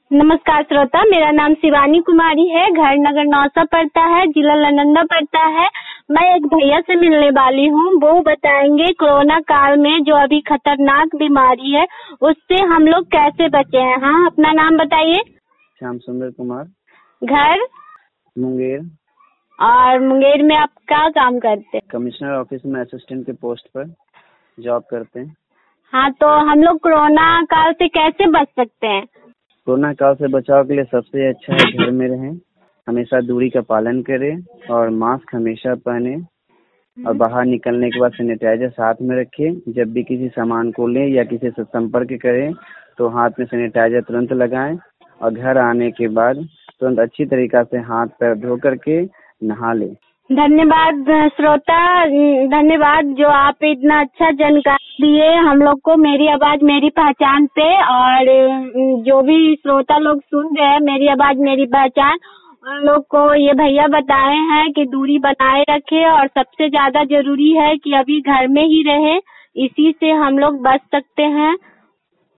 नमस्कार श्रोता, मेरा नाम शिवानी कुमारी है। घर नगर नौसा पड़ता है, जिला नालंदा पड़ता है। मैं एक भैया से मिलने वाली हूँ। वो बताएंगे कोरोना काल में जो अभी खतरनाक बीमारी है उससे हम लोग कैसे बचे हैं। हाँ, अपना नाम बताइए। श्याम सुंदर कुमार। घर? मुंगेर। और मुंगेर में आप क्या काम करते हैं? कमिश्नर ऑफिस में असिस्टेंट के पोस्ट पर जॉब करते हैं। हाँ, तो हम लोग कोरोना काल से कैसे बच सकते हैं? कोरोना काल से बचाव के लिए सबसे अच्छा है घर में रहें, हमेशा दूरी का पालन करें और मास्क हमेशा पहने और बाहर निकलने के बाद सैनिटाइजर साथ में रखें। जब भी किसी सामान को लें या किसी से संपर्क करें तो हाथ में सैनिटाइजर तुरंत लगाएं और घर आने के बाद तुरंत अच्छी तरीका से हाथ पैर धो करके नहा लें। धन्यवाद श्रोता, धन्यवाद जो आप इतना अच्छा जानकारी दिए हम लोग को मेरी आवाज मेरी पहचान पे। और जो भी श्रोता लोग सुन रहे हैं मेरी आवाज मेरी पहचान, उन लोग को ये भैया बताए हैं कि दूरी बनाए रखे और सबसे ज्यादा जरूरी है कि अभी घर में ही रहे, इसी से हम लोग बच सकते हैं।